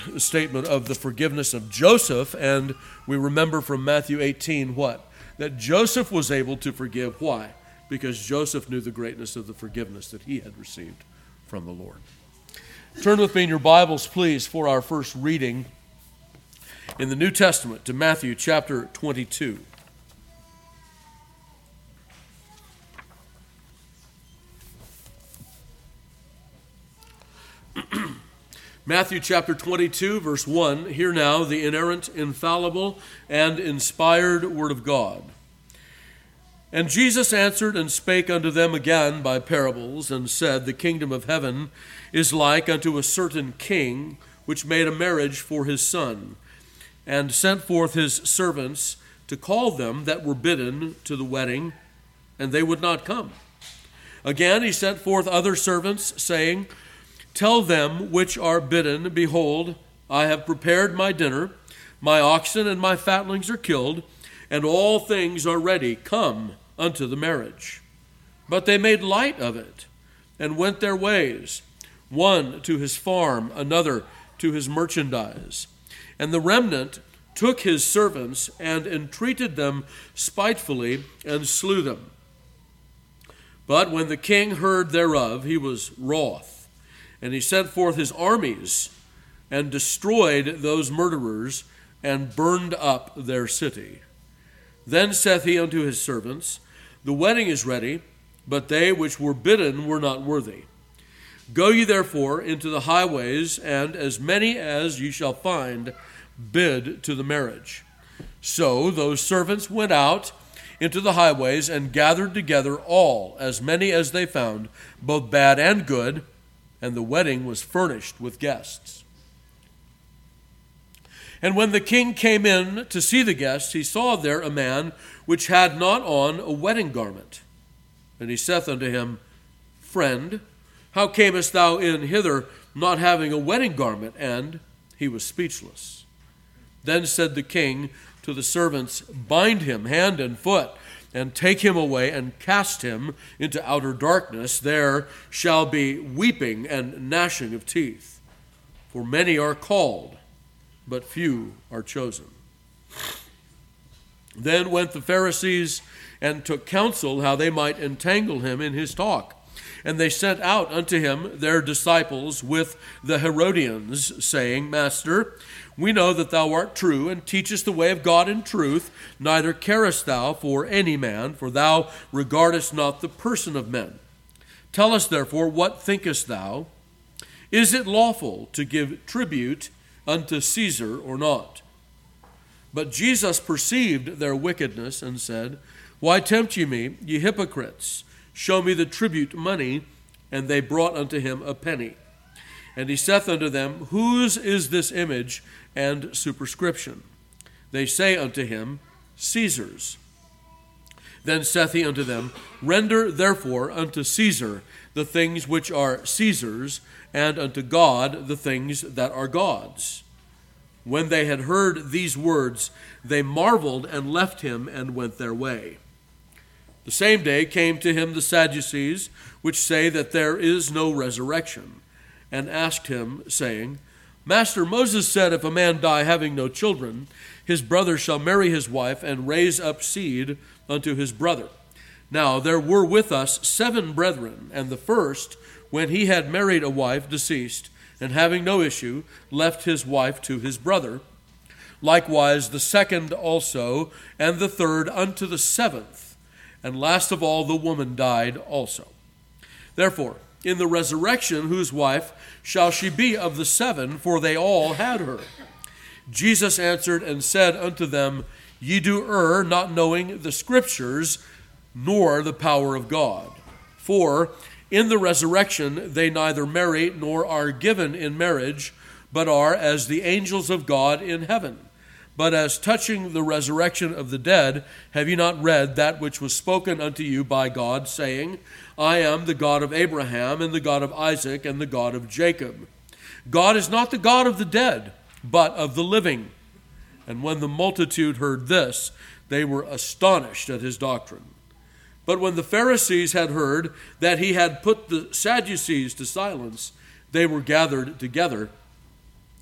statement of the forgiveness of Joseph, and we remember from Matthew 18 what? That Joseph was able to forgive. Why? Because Joseph knew the greatness of the forgiveness that he had received from the Lord. Turn with me in your Bibles, please, for our first reading in the New Testament to Matthew chapter 22. Matthew chapter 22, verse 1, hear now the inerrant, infallible, and inspired word of God. And Jesus answered and spake unto them again by parables, and said, The kingdom of heaven is like unto a certain king, which made a marriage for his son, and sent forth his servants to call them that were bidden to the wedding, and they would not come. Again he sent forth other servants, saying, Tell them which are bidden, Behold, I have prepared my dinner, my oxen and my fatlings are killed, and all things are ready. Come unto the marriage. But they made light of it, and went their ways, one to his farm, another to his merchandise. And the remnant took his servants, and entreated them spitefully, and slew them. But when the king heard thereof, he was wroth. And he sent forth his armies, and destroyed those murderers, and burned up their city. Then saith he unto his servants, The wedding is ready, but they which were bidden were not worthy. Go ye therefore into the highways, and as many as ye shall find, bid to the marriage. So those servants went out into the highways, and gathered together all, as many as they found, both bad and good, and the wedding was furnished with guests. And when the king came in to see the guests, he saw there a man which had not on a wedding garment. And he saith unto him, Friend, how camest thou in hither, not having a wedding garment? And he was speechless. Then said the king to the servants, Bind him hand and foot, and take him away, and cast him into outer darkness. There shall be weeping and gnashing of teeth. For many are called, but few are chosen. Then went the Pharisees, and took counsel how they might entangle him in his talk. And they sent out unto him their disciples with the Herodians, saying, Master, we know that thou art true, and teachest the way of God in truth, neither carest thou for any man, for thou regardest not the person of men. Tell us therefore, what thinkest thou? Is it lawful to give tribute unto Caesar or not? But Jesus perceived their wickedness, and said, Why tempt ye me, ye hypocrites? Show me the tribute money. And they brought unto him a penny. And he saith unto them, Whose is this image and superscription? They say unto him, Caesar's. Then saith he unto them, Render therefore unto Caesar the things which are Caesar's, and unto God the things that are God's. When they had heard these words, they marveled, and left him, and went their way. The same day came to him the Sadducees, which say that there is no resurrection, and asked him, saying, Master, Moses said, If a man die having no children, his brother shall marry his wife, and raise up seed unto his brother. Now there were with us 7 brethren, and the first, when he had married a wife, deceased, and having no issue, left his wife to his brother. Likewise the second also, and the third unto the 7th. And last of all, the woman died also. Therefore, in the resurrection, whose wife shall she be of the 7? For they all had her. Jesus answered and said unto them, Ye do err, not knowing the Scriptures, nor the power of God. For in the resurrection they neither marry, nor are given in marriage, but are as the angels of God in heaven. But as touching the resurrection of the dead, have ye not read that which was spoken unto you by God, saying, I am the God of Abraham, and the God of Isaac, and the God of Jacob. God is not the God of the dead, but of the living. And when the multitude heard this, they were astonished at his doctrine. But when the Pharisees had heard that he had put the Sadducees to silence, they were gathered together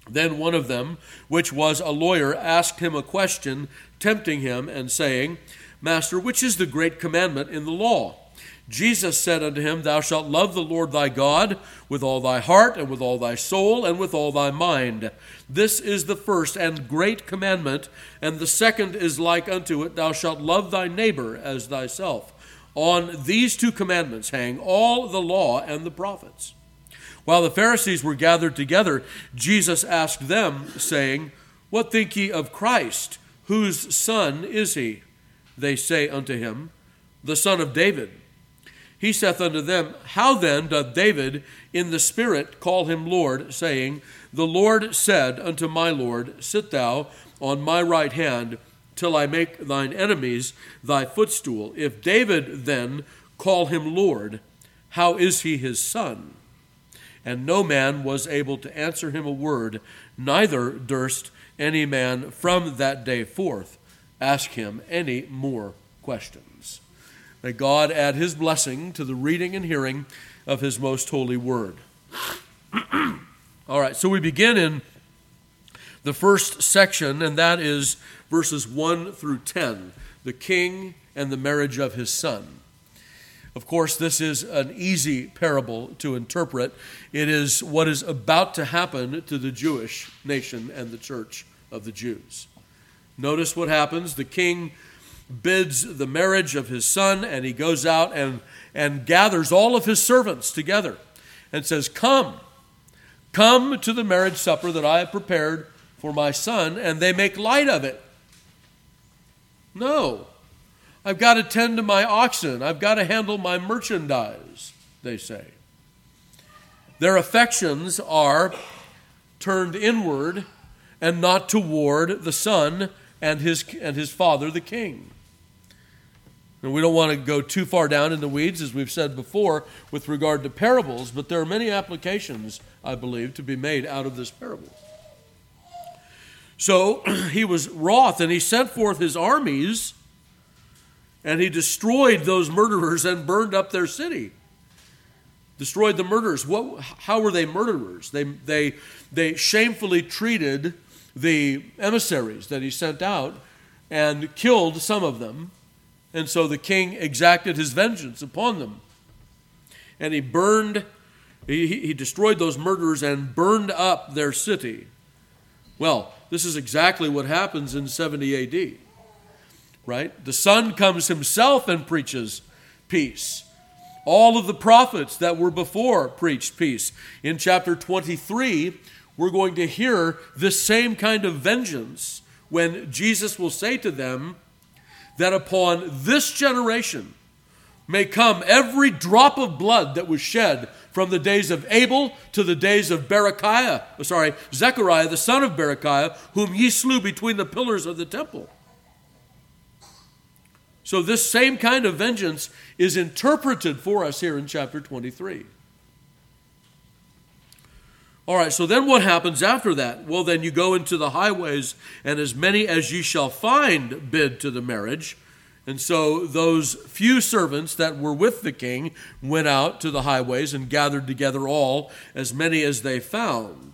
Then one of them, which was a lawyer, asked him a question, tempting him, and saying, Master, which is the great commandment in the law? Jesus said unto him, Thou shalt love the Lord thy God with all thy heart, and with all thy soul, and with all thy mind. This is the first and great commandment, and the second is like unto it, Thou shalt love thy neighbor as thyself. On these two commandments hang all the law and the prophets. While the Pharisees were gathered together, Jesus asked them, saying, What think ye of Christ? Whose son is he? They say unto him, The son of David. He saith unto them, How then doth David in the Spirit call him Lord, saying, The Lord said unto my Lord, Sit thou on my right hand, till I make thine enemies thy footstool. If David then call him Lord, how is he his son? And no man was able to answer him a word, neither durst any man from that day forth ask him any more questions. May God add his blessing to the reading and hearing of his most holy word. All right, so we begin in the first section, and that is verses 1 through 10, the king and the marriage of his son. Of course, this is an easy parable to interpret. It is what is about to happen to the Jewish nation and the church of the Jews. Notice what happens. The king bids the marriage of his son, and he goes out and gathers all of his servants together and says, Come to the marriage supper that I have prepared for my son, and they make light of it. No, I've got to tend to my oxen. I've got to handle my merchandise, they say. Their affections are turned inward and not toward the son and his father, the king. And we don't want to go too far down in the weeds, as we've said before, with regard to parables, but there are many applications, I believe, to be made out of this parable. So he was wroth, and he sent forth his armies, and he destroyed those murderers and burned up their city. Destroyed the murderers. How were they murderers? They shamefully treated the emissaries that he sent out and killed some of them. And so the king exacted his vengeance upon them. And he destroyed those murderers and burned up their city. Well, this is exactly what happens in 70 AD, right? The Son comes himself and preaches peace. All of the prophets that were before preached peace. In chapter 23, we're going to hear this same kind of vengeance when Jesus will say to them that upon this generation may come every drop of blood that was shed from the days of Abel to the days of Zechariah, the son of Berechiah, whom ye slew between the pillars of the temple. So this same kind of vengeance is interpreted for us here in chapter 23. All right, so then what happens after that? Well, then you go into the highways, and as many as ye shall find bid to the marriage. And so those few servants that were with the king went out to the highways and gathered together all, as many as they found.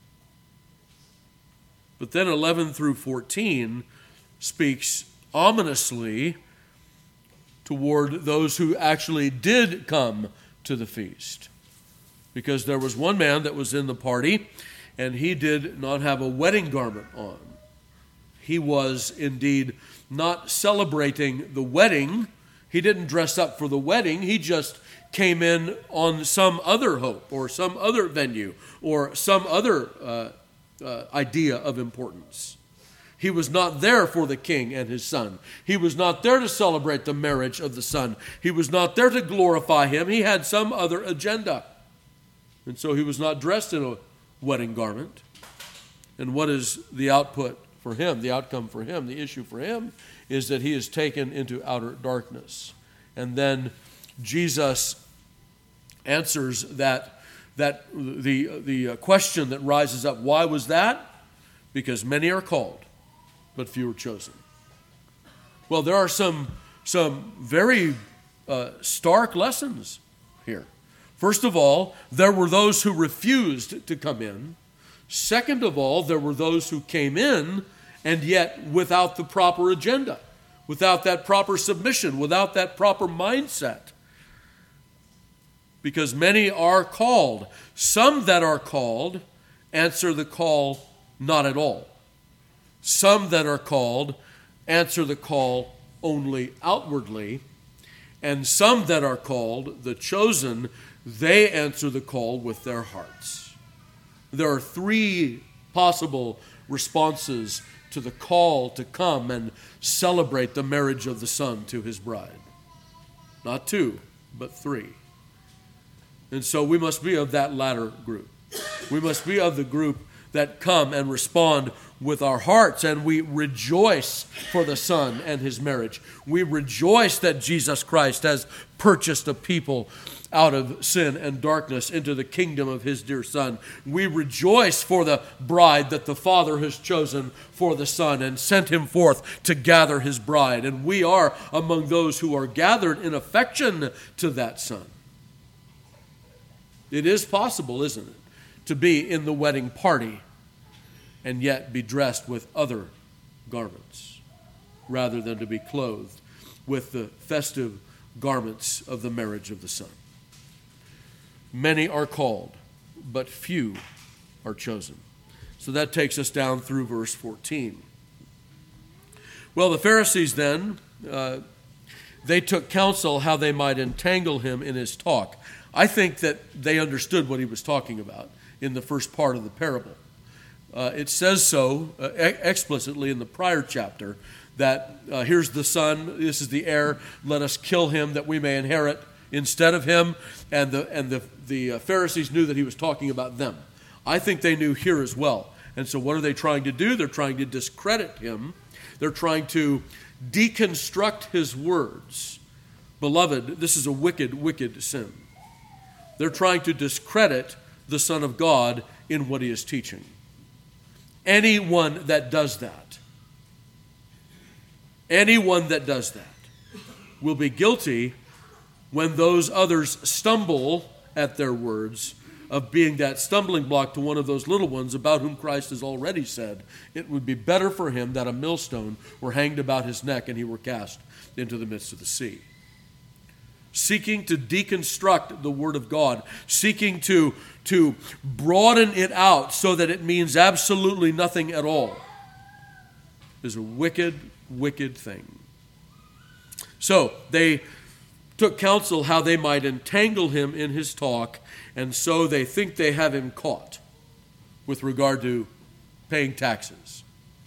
But then 11 through 14 speaks ominously toward those who actually did come to the feast. Because there was one man that was in the party, and he did not have a wedding garment on. He was indeed not celebrating the wedding. He didn't dress up for the wedding. He just came in on some other hope or some other venue or some other idea of importance. He was not there for the king and his son. He was not there to celebrate the marriage of the son. He was not there to glorify him. He had some other agenda. And so he was not dressed in a wedding garment. And what is the output for him, the outcome for him, the issue for him, is that he is taken into outer darkness. And then Jesus answers the question that rises up. Why was that? Because many are called, but few are chosen. Well, there are some very stark lessons here. First of all, there were those who refused to come in Second of all, there were those who came in and yet without the proper agenda, without that proper submission, without that proper mindset. Because many are called. Some that are called answer the call not at all. Some that are called answer the call only outwardly. And some that are called, the chosen, they answer the call with their hearts. There are three possible responses to the call to come and celebrate the marriage of the Son to his bride. Not two, but three. And so we must be of that latter group. We must be of the group that come and respond with our hearts, and we rejoice for the Son and his marriage. We rejoice that Jesus Christ has purchased a people out of sin and darkness into the kingdom of his dear Son. We rejoice for the bride that the Father has chosen for the Son and sent him forth to gather his bride. And we are among those who are gathered in affection to that Son. It is possible, isn't it, to be in the wedding party and yet be dressed with other garments rather than to be clothed with the festive garments of the marriage of the Son. Many are called, but few are chosen. So that takes us down through verse 14. Well, the Pharisees then, they took counsel how they might entangle him in his talk. I think that they understood what he was talking about in the first part of the parable. It says so explicitly in the prior chapter that here's the son, this is the heir, let us kill him that we may inherit instead of him. And the Pharisees knew that he was talking about them. I think they knew here as well. And so what are they trying to do? They're trying to discredit him. They're trying to deconstruct his words. Beloved, this is a wicked, wicked sin. They're trying to discredit the Son of God in what he is teaching. Anyone that does that will be guilty when those others stumble at their words of being that stumbling block to one of those little ones about whom Christ has already said, it would be better for him that a millstone were hanged about his neck and he were cast into the midst of the sea. Seeking to deconstruct the Word of God, seeking to broaden it out so that it means absolutely nothing at all, is a wicked, wicked thing. So they took counsel how they might entangle him in his talk, and so they think they have him caught with regard to paying taxes.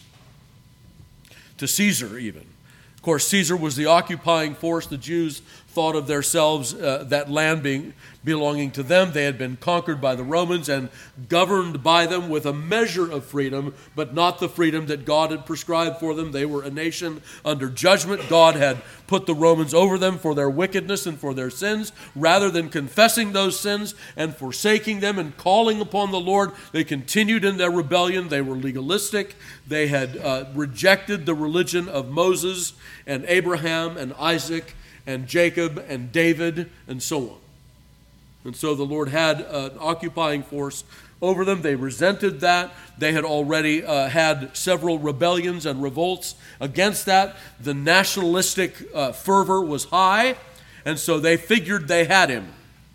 To Caesar even. Of course, Caesar was the occupying force. The Jews thought of themselves, that land belonging to them. They had been conquered by the Romans and governed by them with a measure of freedom, but not the freedom that God had prescribed for them. They were a nation under judgment. God had put the Romans over them for their wickedness and for their sins. Rather than confessing those sins and forsaking them and calling upon the Lord, they continued in their rebellion. They were legalistic. They had rejected the religion of Moses and Abraham and Isaac and Jacob and David and so on. And so the Lord had an occupying force over them. They resented that. They had already had several rebellions and revolts against that. The nationalistic fervor was high, and so they figured they had him.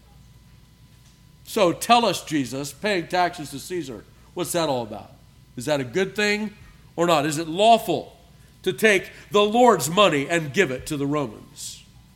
So tell us, Jesus, paying taxes to Caesar, what's that all about? Is that a good thing or not? Is it lawful to take the Lord's money and give it to the Romans?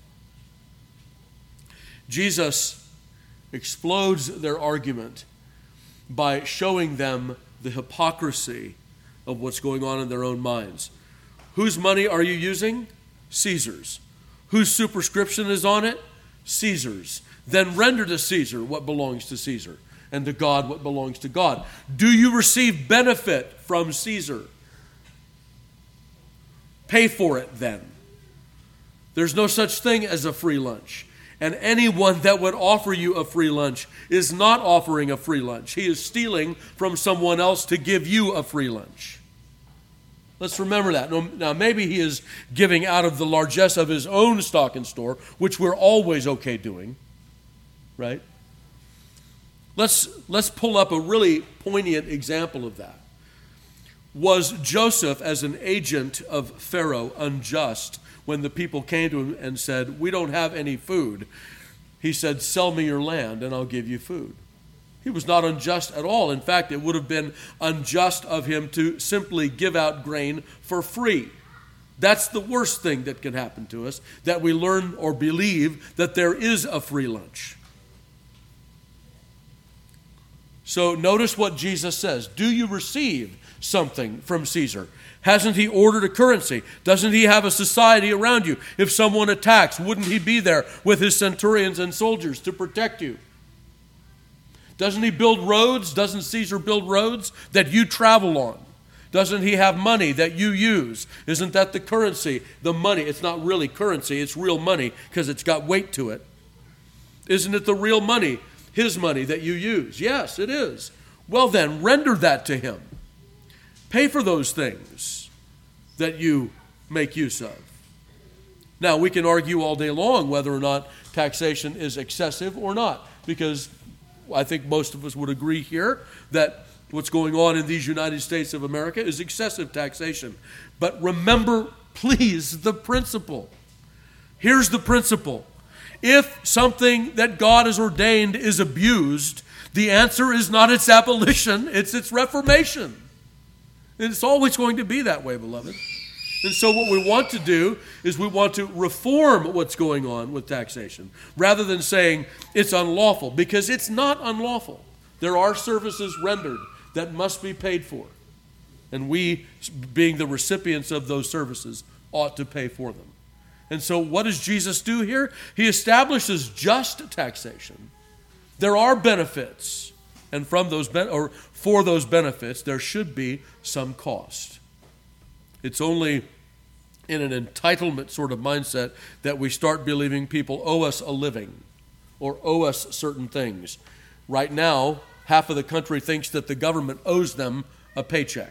Jesus explodes their argument by showing them the hypocrisy of what's going on in their own minds. Whose money are you using? Caesar's. Whose superscription is on it? Caesar's. Then render to Caesar what belongs to Caesar, and to God what belongs to God. Do you receive benefit from Caesar? Pay for it then. There's no such thing as a free lunch. And anyone that would offer you a free lunch is not offering a free lunch. He is stealing from someone else to give you a free lunch. Let's remember that. Now, maybe he is giving out of the largesse of his own stock and store, which we're always okay doing, right? Let's pull up a really poignant example of that. Was Joseph, as an agent of Pharaoh, unjust when the people came to him and said, "We don't have any food"? He said, "Sell me your land and I'll give you food." He was not unjust at all. In fact, it would have been unjust of him to simply give out grain for free. That's the worst thing that can happen to us, that we learn or believe that there is a free lunch. So notice what Jesus says. Do you receive something from Caesar? Hasn't he ordered a currency? Doesn't he have a society around you? If someone attacks, wouldn't he be there with his centurions and soldiers to protect you? Doesn't he build roads? Doesn't Caesar build roads that you travel on? Doesn't he have money that you use? Isn't that the currency, the money? It's not really currency, it's real money because it's got weight to it. Isn't it the real money, his money that you use? Yes, it is. Well then, render that to him. Pay for those things that you make use of. Now, we can argue all day long whether or not taxation is excessive or not, because I think most of us would agree here that what's going on in these United States of America is excessive taxation. But remember, please, the principle. Here's the principle. If something that God has ordained is abused, the answer is not its abolition, it's its reformation. And it's always going to be that way, beloved. And so what we want to do is we want to reform what's going on with taxation, rather than saying it's unlawful, because it's not unlawful. There are services rendered that must be paid for. And we, being the recipients of those services, ought to pay for them. And so what does Jesus do here? He establishes just taxation. There are benefits, and for those benefits, there should be some cost. It's only in an entitlement sort of mindset that we start believing people owe us a living or owe us certain things. Right now, half of the country thinks that the government owes them a paycheck.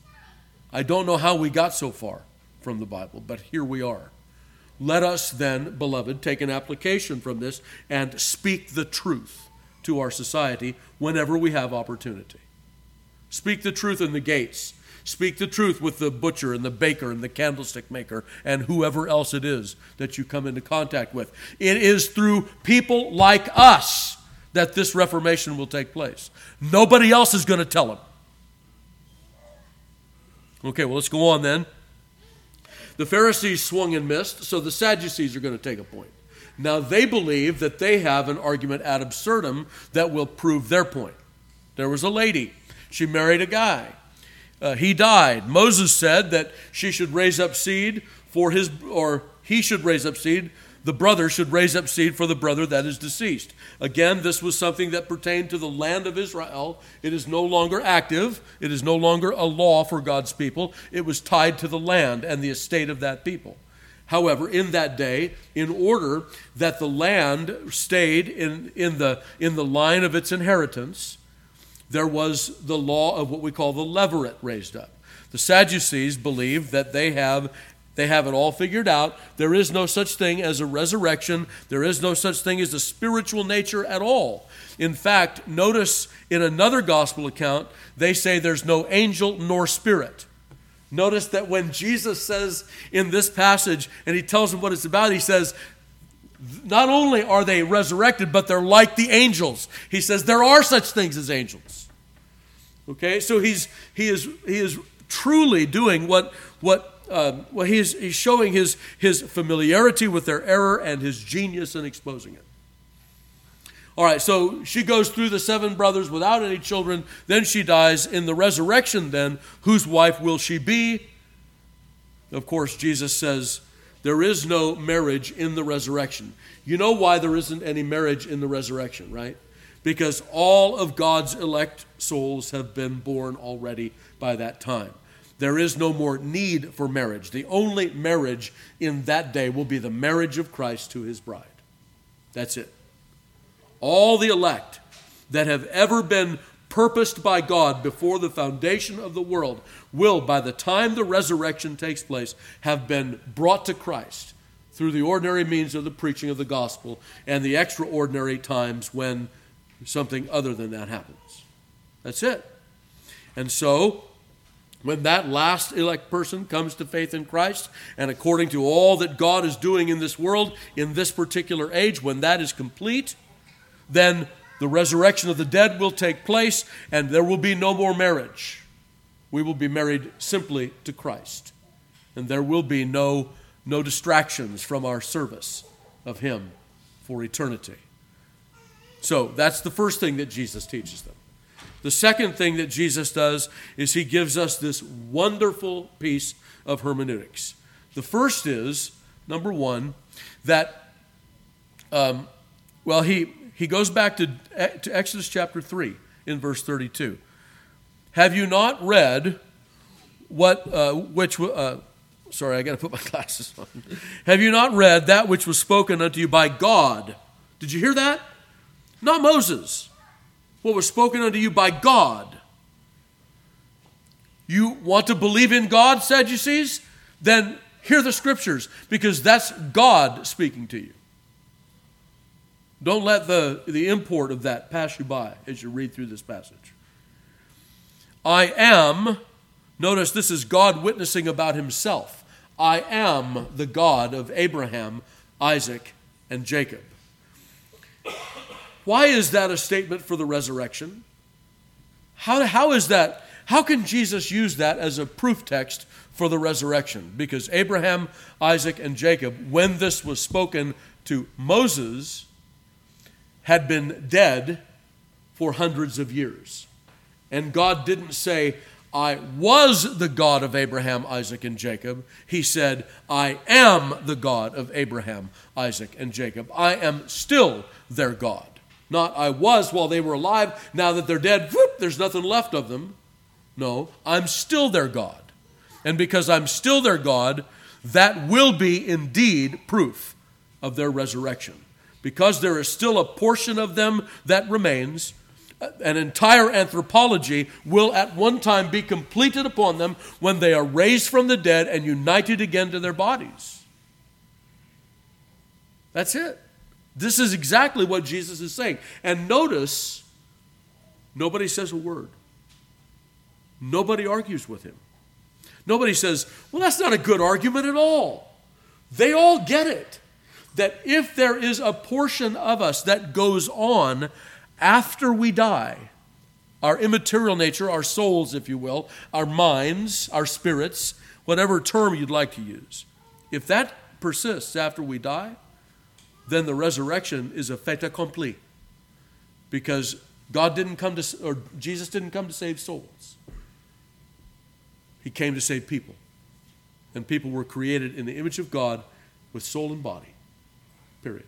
I don't know how we got so far from the Bible, but here we are. Let us then, beloved, take an application from this and speak the truth to our society whenever we have opportunity. Speak the truth in the gates. Speak the truth with the butcher and the baker and the candlestick maker and whoever else it is that you come into contact with. It is through people like us that this reformation will take place. Nobody else is going to tell them. Okay, well, let's go on then. The Pharisees swung and missed, so the Sadducees are going to take a point. Now, they believe that they have an argument ad absurdum that will prove their point. There was a lady. She married a guy. He died. Moses said that she should raise up seed for his, or he should raise up seed. The brother should raise up seed for the brother that is deceased. Again, this was something that pertained to the land of Israel. It is no longer active. It is no longer a law for God's people. It was tied to the land and the estate of that people. However, in that day, in order that the land stayed in the line of its inheritance, there was the law of what we call the levirate raised up. The Sadducees believe that they have it all figured out. There is no such thing as a resurrection. There is no such thing as a spiritual nature at all. In fact, notice in another gospel account, they say there's no angel nor spirit. Notice that when Jesus says in this passage, and he tells them what it's about, he says, not only are they resurrected, but they're like the angels. He says there are such things as angels. Okay, so he is truly doing he's showing his familiarity with their error and his genius in exposing it. All right, so she goes through the 7 brothers without any children. Then she dies. In the resurrection, then, whose wife will she be? Of course, Jesus says there is no marriage in the resurrection. You know why there isn't any marriage in the resurrection, right? Because all of God's elect souls have been born already by that time. There is no more need for marriage. The only marriage in that day will be the marriage of Christ to his bride. That's it. All the elect that have ever been purposed by God before the foundation of the world will, by the time the resurrection takes place, have been brought to Christ through the ordinary means of the preaching of the gospel and the extraordinary times when something other than that happens. That's it. And so, when that last elect person comes to faith in Christ, and according to all that God is doing in this world, in this particular age, when that is complete, then the resurrection of the dead will take place, and there will be no more marriage. We will be married simply to Christ. And there will be no distractions from our service of Him for eternity. So that's the first thing that Jesus teaches them. The second thing that Jesus does is He gives us this wonderful piece of hermeneutics. The first is, number one, that, he goes back to Exodus chapter 3 in verse 32. Have you not read sorry, I got to put my glasses on. Have you not read that which was spoken unto you by God? Did you hear that? Not Moses. What was spoken unto you by God. You want to believe in God, Sadducees? Then hear the scriptures, because that's God speaking to you. Don't let the import of that pass you by as you read through this passage. I am, notice this is God witnessing about Himself. I am the God of Abraham, Isaac, and Jacob. Why is that a statement for the resurrection? How is that? How can Jesus use that as a proof text for the resurrection? Because Abraham, Isaac, and Jacob, when this was spoken to Moses, had been dead for hundreds of years. And God didn't say, I was the God of Abraham, Isaac, and Jacob. He said, I am the God of Abraham, Isaac, and Jacob. I am still their God. Not I was while they were alive. Now that they're dead, whoop, there's nothing left of them. No, I'm still their God. And because I'm still their God, that will be indeed proof of their resurrection. Because there is still a portion of them that remains, an entire anthropology will at one time be completed upon them when they are raised from the dead and united again to their bodies. That's it. This is exactly what Jesus is saying. And notice, nobody says a word. Nobody argues with Him. Nobody says, well, that's not a good argument at all. They all get it. That if there is a portion of us that goes on after we die, our immaterial nature, our souls, if you will, our minds, our spirits, whatever term you'd like to use, if that persists after we die, then the resurrection is a fait accompli. Because Jesus didn't come to save souls. He came to save people. And people were created in the image of God with soul and body. Period.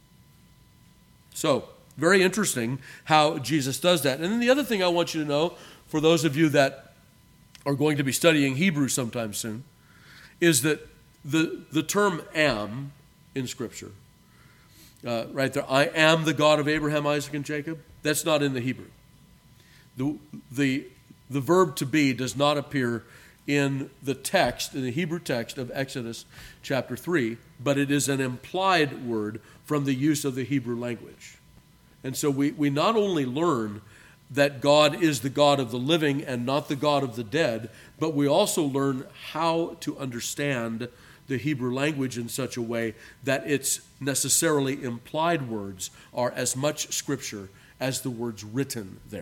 So, very interesting how Jesus does that. And then the other thing I want you to know, for those of you that are going to be studying Hebrew sometime soon, is that the term am in Scripture, right there, I am the God of Abraham, Isaac, and Jacob, that's not in the Hebrew. The verb to be does not appear in the text, in the Hebrew text of Exodus chapter 3, but it is an implied word from the use of the Hebrew language. And so we not only learn that God is the God of the living and not the God of the dead, but we also learn how to understand the Hebrew language in such a way that its necessarily implied words are as much Scripture as the words written there.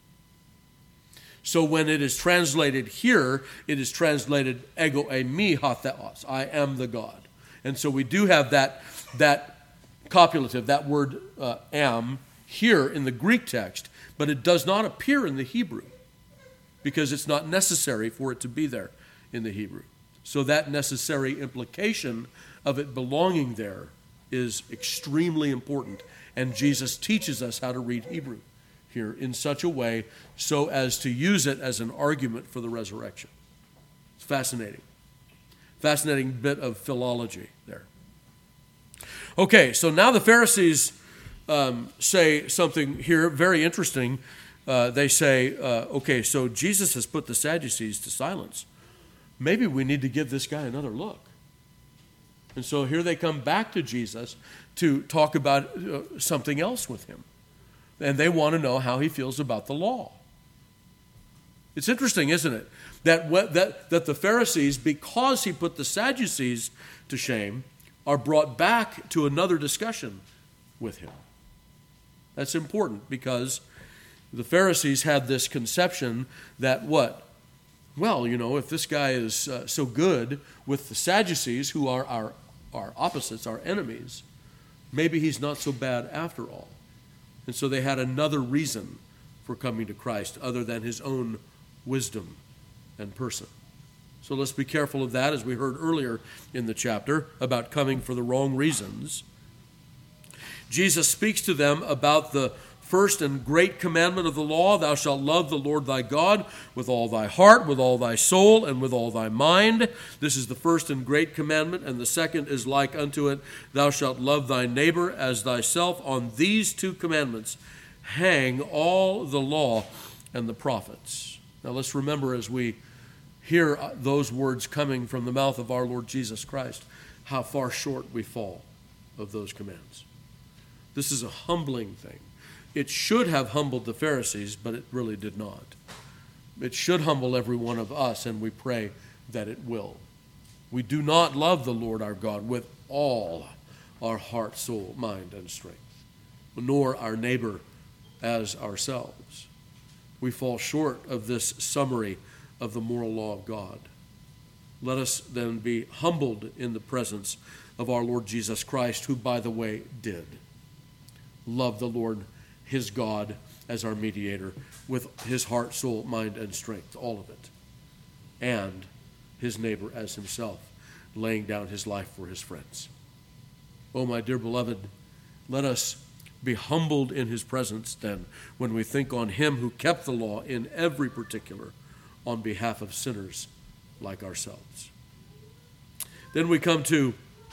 So when it is translated here, it is translated ego eimi ha theos, I am the God. And so we do have that copulative, that word am, here in the Greek text, but it does not appear in the Hebrew because it's not necessary for it to be there in the Hebrew. So that necessary implication of it belonging there is extremely important. And Jesus teaches us how to read Hebrew here in such a way so as to use it as an argument for the resurrection. It's fascinating. Fascinating bit of philology there. Okay, so now the Pharisees say something here very interesting. They say, okay, so Jesus has put the Sadducees to silence. Maybe we need to give this guy another look. And so here they come back to Jesus to talk about something else with him. And they want to know how he feels about the law. It's interesting, isn't it? That the Pharisees, because he put the Sadducees to shame, are brought back to another discussion with him. That's important because the Pharisees had this conception that what? Well, if this guy is so good with the Sadducees, who are our opposites, our enemies, maybe he's not so bad after all. And so they had another reason for coming to Christ other than his own wisdom and person. So let's be careful of that, as we heard earlier in the chapter, about coming for the wrong reasons. Jesus speaks to them about the first and great commandment of the law: thou shalt love the Lord thy God with all thy heart, with all thy soul, and with all thy mind. This is the first and great commandment, and the second is like unto it: thou shalt love thy neighbor as thyself. On these two commandments hang all the law and the prophets. Now let's remember, as we hear those words coming from the mouth of our Lord Jesus Christ, how far short we fall of those commands. This is a humbling thing. It should have humbled the Pharisees, but it really did not. It should humble every one of us, and we pray that it will. We do not love the Lord our God with all our heart, soul, mind, and strength, nor our neighbor as ourselves. We fall short of this summary of the moral law of God. Let us then be humbled in the presence of our Lord Jesus Christ, who, by the way, did love the Lord his God as our mediator with his heart, soul, mind, and strength, all of it, and his neighbor as himself, laying down his life for his friends. Oh, my dear beloved, let us be humbled in his presence then when we think on him who kept the law in every particular on behalf of sinners like ourselves. Then we come to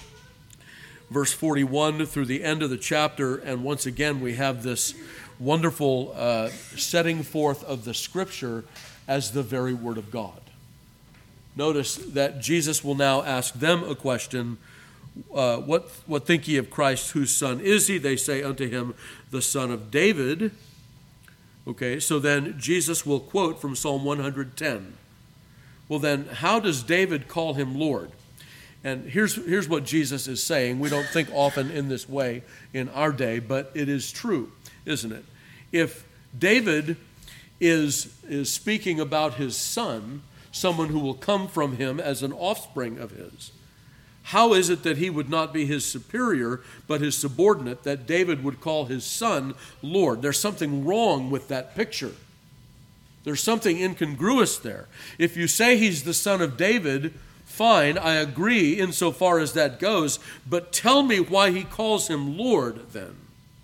verse 41 through the end of the chapter, and once again we have this wonderful setting forth of the Scripture as the very Word of God. Notice that Jesus will now ask them a question. What think ye of Christ? Whose son is he? They say unto him, the son of David. Okay, so then Jesus will quote from Psalm 110. Well then, how does David call him Lord? And here's what Jesus is saying. We don't think often in this way in our day, but it is true, isn't it? If David is speaking about his son, someone who will come from him as an offspring of his, how is it that he would not be his superior, but his subordinate, that David would call his son Lord? There's something wrong with that picture. There's something incongruous there. If you say he's the son of David, fine, I agree insofar as that goes, but tell me why he calls him Lord then.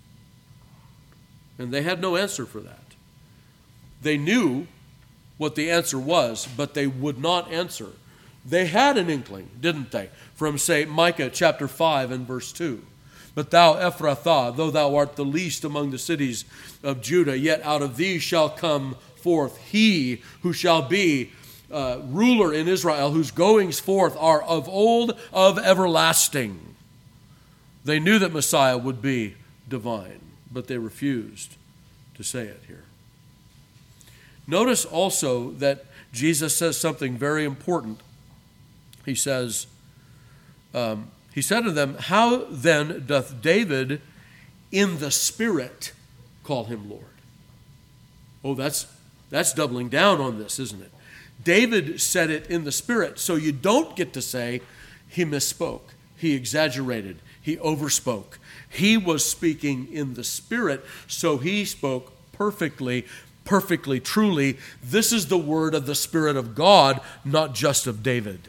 And they had no answer for that. They knew what the answer was, but they would not answer. They had an inkling, didn't they? From, say, Micah chapter 5 and verse 2. But thou, Ephrathah, though thou art the least among the cities of Judah, yet out of thee shall come forth he who shall be ruler in Israel, whose goings forth are of old, of everlasting. They knew that Messiah would be divine, but they refused to say it here. Notice also that Jesus says something very important. He says, he said to them, how then doth David in the Spirit call him Lord? Oh, that's doubling down on this, isn't it? David said it in the Spirit, so you don't get to say he misspoke, he exaggerated, he overspoke. He was speaking in the Spirit, so he spoke perfectly, truly. This is the word of the Spirit of God, not just of David.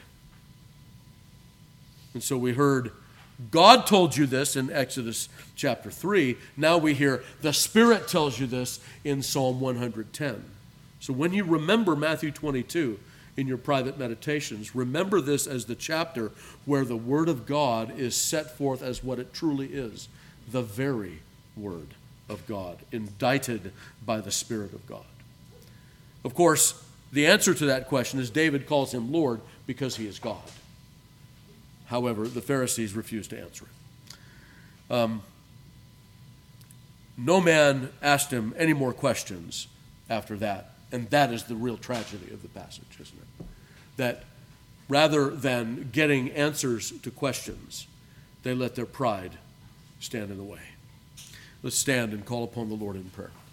And so we heard, God told you this in Exodus chapter 3. Now we hear, the Spirit tells you this in Psalm 110. So when you remember Matthew 22 in your private meditations, remember this as the chapter where the Word of God is set forth as what it truly is, the very Word of God, indicted by the Spirit of God. Of course, the answer to that question is David calls him Lord because he is God. However, the Pharisees refused to answer it. No man asked him any more questions after that And that is the real tragedy of the passage, isn't it? That rather than getting answers to questions, they let their pride stand in the way. Let's stand and call upon the Lord in prayer.